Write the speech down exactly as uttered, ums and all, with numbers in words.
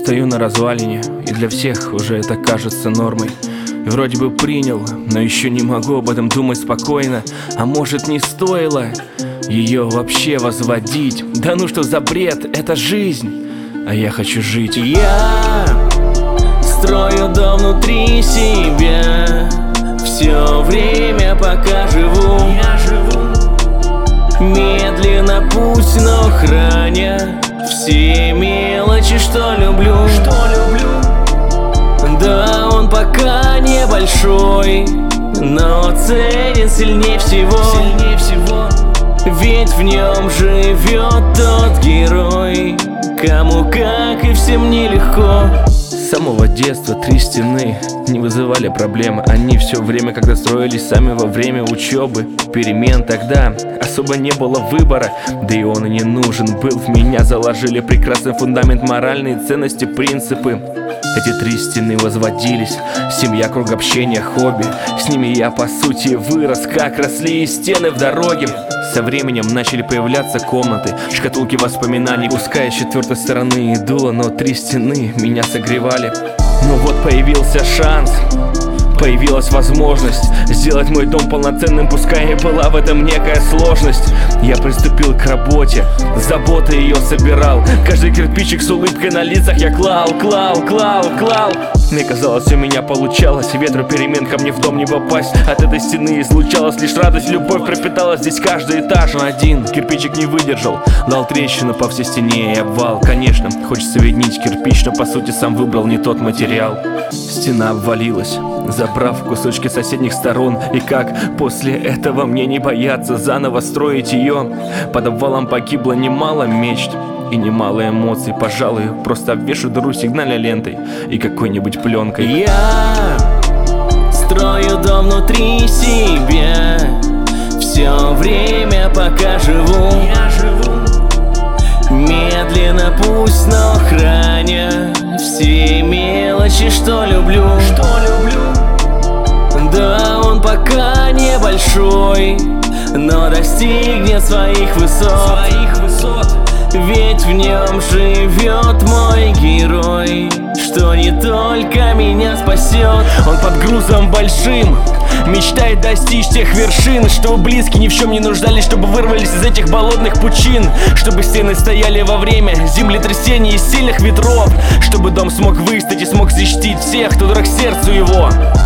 Стою на развалине, и для всех уже это кажется нормой. И вроде бы принял, но еще не могу об этом думать спокойно. А может, не стоило ее вообще возводить? Да ну что за бред, это жизнь, а я хочу жить. Я строю дом внутри себя все время, пока живу. Я живу медленно, пусть, но храня все мелочи, что люблю. Что люблю. Да, он пока небольшой, но ценен сильнее всего. Сильнее всего. Ведь в нем живет тот герой, кому, как и всем, нелегко. С самого детства три стены не вызывали проблемы. Они все время, когда строились сами во время учебы, перемен, тогда особо не было выбора. Да и он и не нужен был. В меня заложили прекрасный фундамент, моральные ценности, принципы. Эти три стены возводились: семья, круг общения, хобби. С ними я по сути вырос, как росли и стены в дороге. Со временем начали появляться комнаты, шкатулки воспоминаний. Пускай с четвертой стороны дуло, но три стены меня согревали. Но вот появился шанс, появилась возможность сделать мой дом полноценным, пускай и была в этом некая сложность. Я приступил к работе, заботой ее собирал. Каждый кирпичик с улыбкой на лицах я клал, клал, клал, клал. Мне казалось, у меня получалось, ветру перемен ко мне в дом не попасть. От этой стены излучалась лишь радость, любовь пропитала здесь каждый этаж. Но один кирпичик не выдержал, дал трещину по всей стене и обвал. Конечно, хочется виднить кирпич, но по сути сам выбрал не тот материал. Стена обвалилась, забрав кусочки соседних сторон. И как после этого мне не бояться заново строить ее? Под обвалом погибло немало мечт и немало эмоций. Пожалуй, просто обвешу дыру сигнальной лентой и какой-нибудь пленкой. Я строю дом внутри себя все время, пока живу. Я живу медленно, пусть, но храня все мелочи, что люблю. Что люблю. Да, он пока небольшой, но достигнет своих высот. Своих высот. Ведь в нем живет мой герой, что не только меня спасет. Он под грузом большим мечтает достичь тех вершин, чтобы близкие ни в чем не нуждались, чтобы вырвались из этих болотных пучин, чтобы стены стояли во время землетрясений и сильных ветров, чтобы дом смог выстоять и смог защитить всех, кто дорог сердцу его.